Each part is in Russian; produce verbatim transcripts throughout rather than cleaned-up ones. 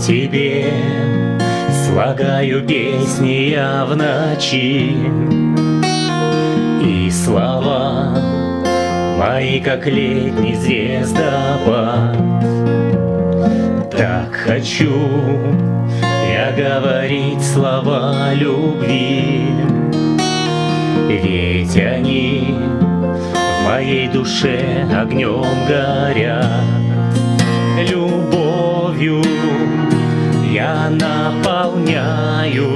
Тебе слагаю песни я в ночи, и слова мои, как летний звездопад. Так хочу я говорить слова любви, ведь они в моей душе огнем горят. Любовью я наполняюсь,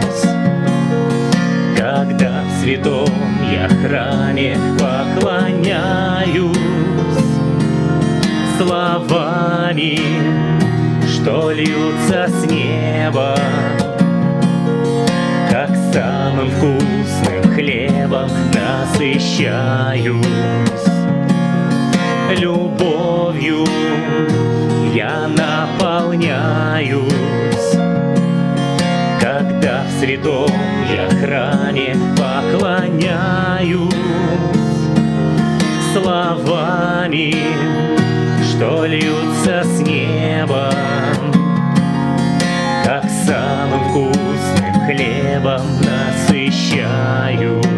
когда в святом я храме поклоняюсь словами, что льются с неба, как самым вкусным хлебом насыщаюсь. Любовью я наполняюсь, когда в святом я храме поклоняюсь словами, что льются с неба, как самым вкусным хлебом насыщаюсь.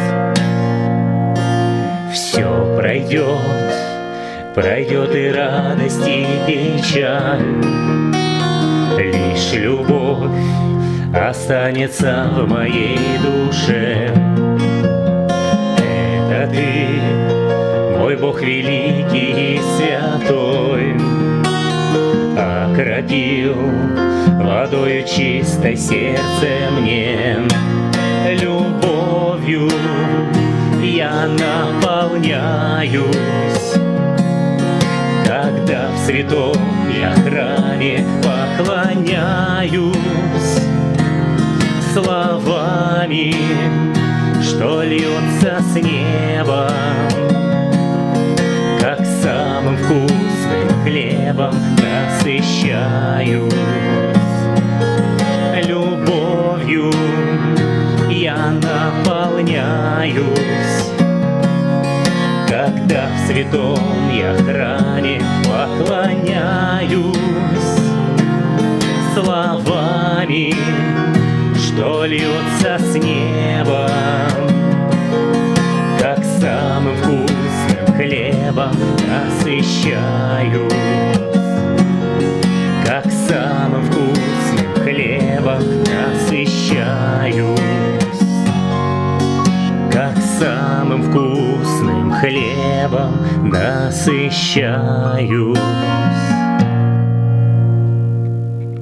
Все пройдет, пройдет и радость, и печаль, лишь любовь останется в моей душе. Это Ты, мой Бог великий и святой, окропил водою чистой сердце мне. Любовью я наполняюсь, когда в святом я храме поклоняюсь словами, что льется с неба, как самым вкусным хлебом насыщаюсь. Любовью я наполняюсь, когда в святом я храме поклоняюсь словами, что льется с неба, как самым вкусным хлебом насыщаюсь, как самым вкусным хлебом насыщаюсь, как самым вкусным хлебом насыщаюсь.